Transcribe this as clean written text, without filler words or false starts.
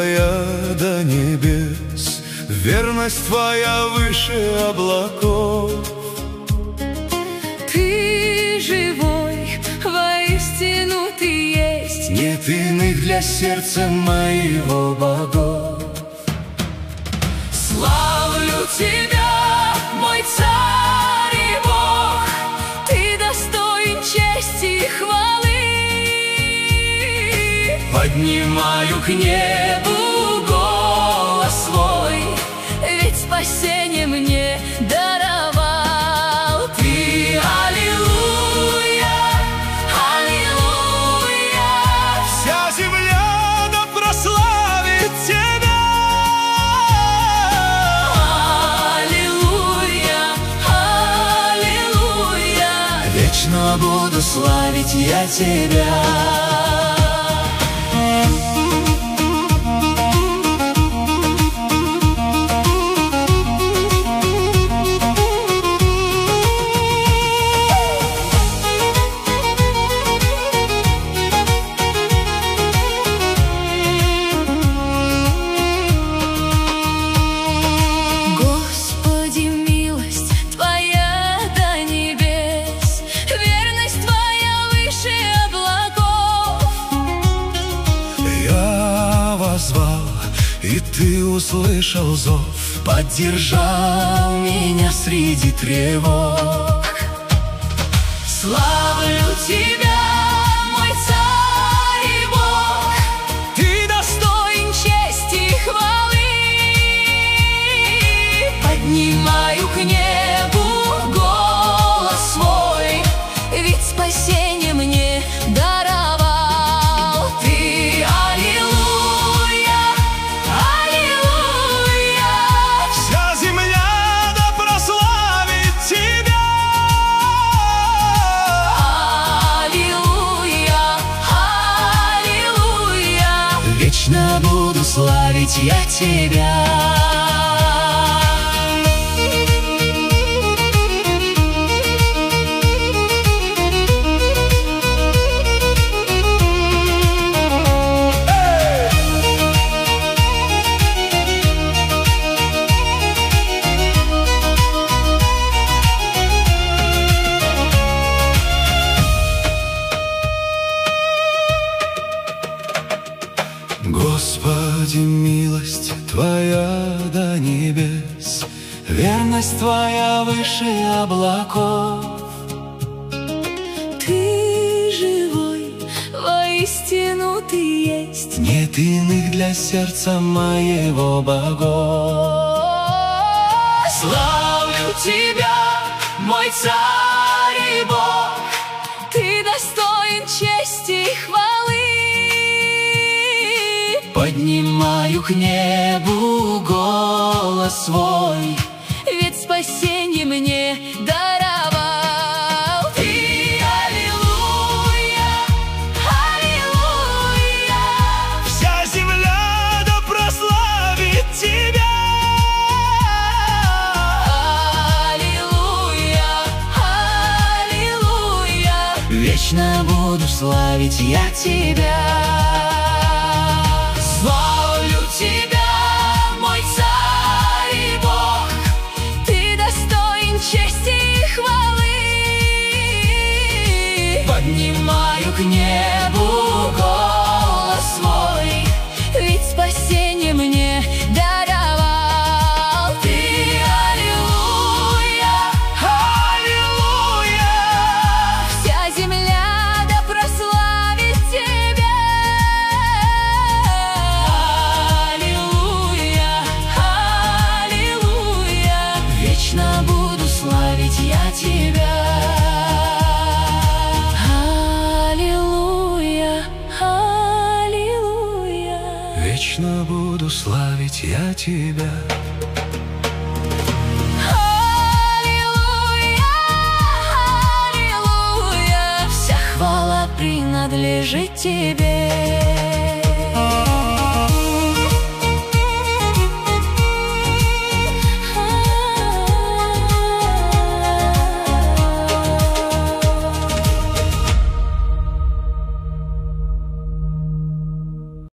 Твоя до небес, верность Твоя выше облаков. Ты живой, воистину Ты есть, нет иных для сердца моего богов. Славлю Тебя, мой Царь и Бог, Ты достоин чести и хвалы. Поднимаю к небу голос свой, ведь спасение мне даровал Ты. Аллилуйя, аллилуйя, вся земля да прославит Тебя. Аллилуйя, аллилуйя, Вечно буду славить я Тебя. И Ты услышал зов, поддержал меня среди тревог. славлю Тебя, мой Царь и Бог, Ты достоин чести и хвалы. Поднимаю к небу голос свой, ведь спасение мне даровал Ты. Аллилуйя, аллилуйя, вся земля да прославит Тебя. аллилуйя, аллилуйя, Вечно буду славить я Тебя. Господи, милость Твоя до небес, верность Твоя выше облаков. Ты живой, воистину Ты есть, нет иных для сердца моего богов. славлю Тебя, мой Царь и Бог, Ты достоин чести и хвалы. Поднимаю к небу голос свой, ведь спасение мне даровал Ты. Аллилуйя, аллилуйя, вся земля да прославит Тебя. аллилуйя, аллилуйя, Вечно буду славить я Тебя. славлю Тебя, мой Царь и Бог, Ты достоин чести и хвалы. Поднимаю к небу голос свой, ведь спасение мне даровал Ты. Аллилуйя, аллилуйя, вся земля да прославит Тебя. Аллилуйя, аллилуйя, вечно буду славить я Тебя. аллилуйя, аллилуйя. Вечно буду славить я Тебя. Аллилуйя, аллилуйя, вся хвала принадлежит Тебе.